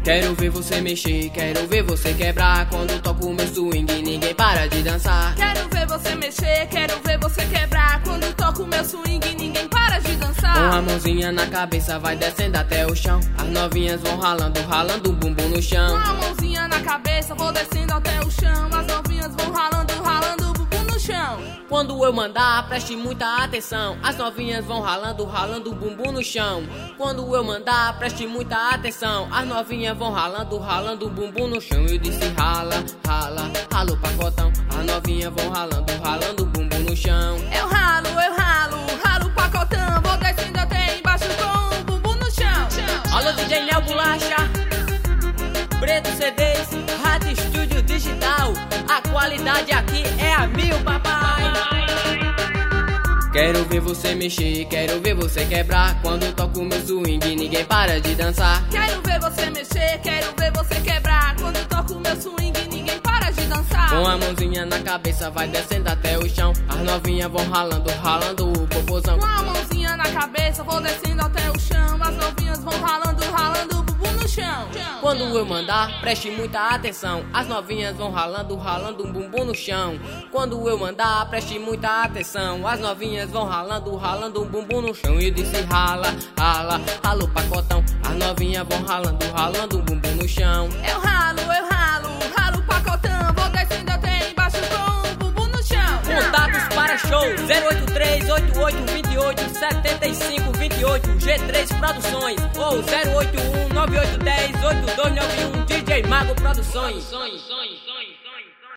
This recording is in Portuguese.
Quero ver você mexer, quero ver você quebrar. Quando toco meu swing, ninguém para de dançar. Quero ver você mexer, quero ver você quebrar. Quando toco meu swing, ninguém para de dançar. Com a mãozinha na cabeça, vai descendo até o chão. As novinhas vão ralando, ralando o bumbum no chão. Com a mãozinha na cabeça, vou descendo até o chão. As novinhas vão ralando, ralando o bumbum no chão. Quando eu mandar, preste muita atenção. As novinhas vão ralando, ralando o bumbum no chão. Quando eu mandar, preste muita atenção. As novinhas vão ralando, ralando o bumbum no chão. Eu disse rala, rala, rala o pacotão. As novinhas vão ralando, ralando o bumbum no chão. Eu ralo, ralo o pacotão. Vou descendo até embaixo com o bumbum no chão. Alô DJ Nel Bolacha, Preto CDs, Rádio Estúdio Digital. A qualidade aqui é a mil, papai. Quero ver você mexer, quero ver você quebrar. Quando toco meu swing, ninguém para de dançar. Quero ver você mexer, quero ver você quebrar. Quando toco meu swing, ninguém para de dançar. Com a mãozinha na cabeça, vai descendo até o chão. As novinhas vão ralando, ralando o popozão. Com a mãozinha na cabeça, vou descendo até o chão. As novinhas vão ralando, ralando o bumbum no chão. Quando eu mandar, preste muita atenção. As novinhas vão ralando, ralando um bumbum no chão. Quando eu mandar, preste muita atenção. As novinhas vão ralando, ralando um bumbum no chão. E disse rala, rala, rala o pacotão. As novinhas vão ralando, ralando um bumbum no chão. Eu ralo, ralo o pacotão. Vou descendo até embaixo com o bumbum no chão. Contatos para show 083 88 28 75 28 G3 Produções ou 081 9810 8291 DJ Mago Produções.